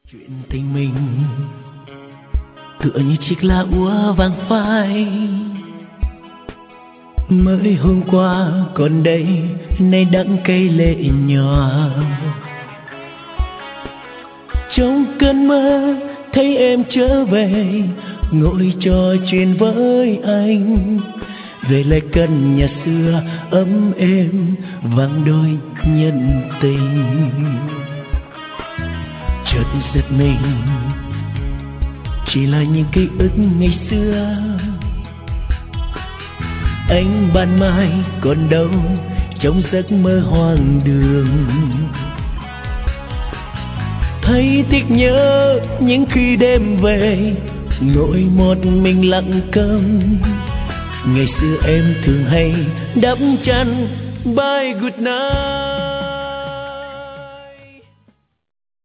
Chuyện tình mình tựa như chiếc lá úa vàng phai, mới hôm qua còn đây nay đắng cay lệ nhòa. Trong cơn mơ thấy em trở về, ngồi trò chuyện với anh về lại căn nhà xưa ấm êm vang đôi nhân tình. Chợt giật mình chỉ là những ký ức ngày xưa, anh ban mai còn đâu trong giấc mơ hoang đường. Thấy tiếc nhớ những khi đêm về ngồi một mình lặng câm, ngày xưa em thường hay đắp chăn bye good night.